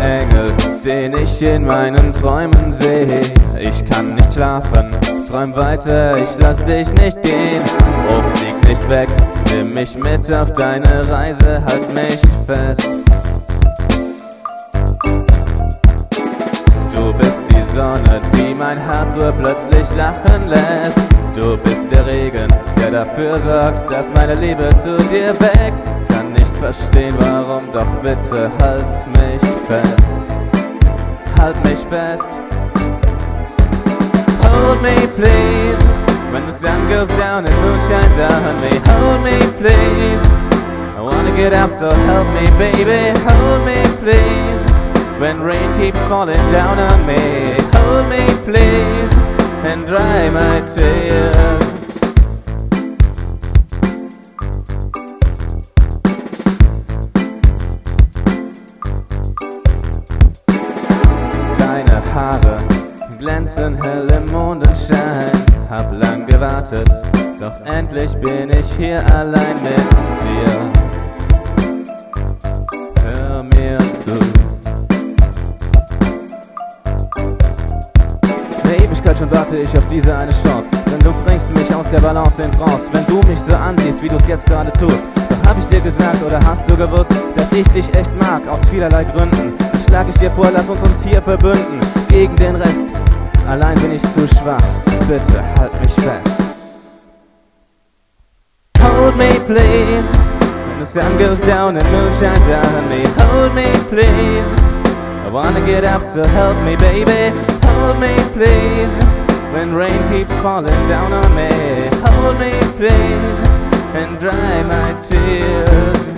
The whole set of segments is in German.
Engel, den ich in meinen Träumen sehe. Ich kann nicht schlafen, träum weiter, ich lass dich nicht gehen. Oh, flieg nicht weg, nimm mich mit auf deine Reise, halt mich fest. Du bist die Sonne, die mein Herz so plötzlich lachen lässt. Du bist der Regen, der dafür sorgt, dass meine Liebe zu dir wächst. Kann nicht verstehen, warum, doch bitte halt mich fest. Halt mich fest. Hold me please, when the sun goes down and moon shines on me. Hold me please, I wanna get out, so help me baby. Hold me please, when rain keeps falling down on me. Hold me please, and dry my tears. Deine Haare glänzen hell im Mondenschein. Hab lang gewartet, doch endlich bin ich hier allein mit dir. Hör mir zu. Eine Ewigkeit schon warte ich auf diese eine Chance, denn du bringst mich aus der Balance in Trance. Wenn du mich so ansiehst, wie du's jetzt gerade tust, doch hab ich dir gesagt oder hast du gewusst, dass ich dich echt mag, aus vielerlei Gründen. Dann schlag ich dir vor, lass uns hier verbünden, gegen den Rest. Allein bin ich zu schwach, bitte halt mich fest. Hold me please, when the sun goes down and moon shines on me. Hold me please, I wanna get out, so help me baby. Hold me please, when rain keeps falling down on me. Hold me please, and dry my tears.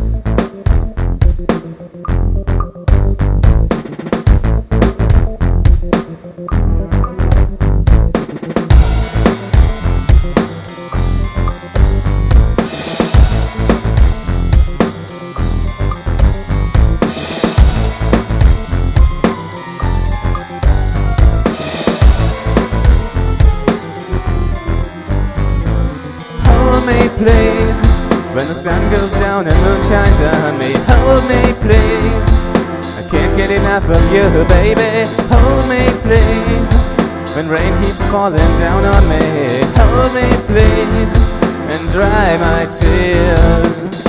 Hold me please, when the sun goes down and moon shines on me. Hold me please, I can't get enough of you baby. Hold me please, when rain keeps falling down on me. Hold me please, and dry my tears.